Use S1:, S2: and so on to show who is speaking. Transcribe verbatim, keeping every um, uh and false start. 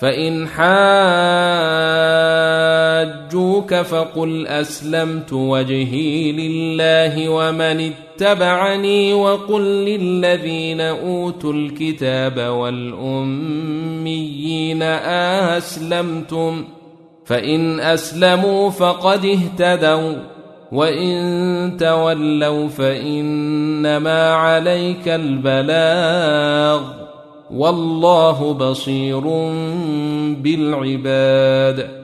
S1: فإن حاجوك فقل أسلمت وجهي لله ومن اتبعني وقل للذين أوتوا الكتاب والأميين أسلمتم فإن أسلموا فقد اهتدوا وإن تولوا فإنما عليك البلاغ والله بصير بالعباد.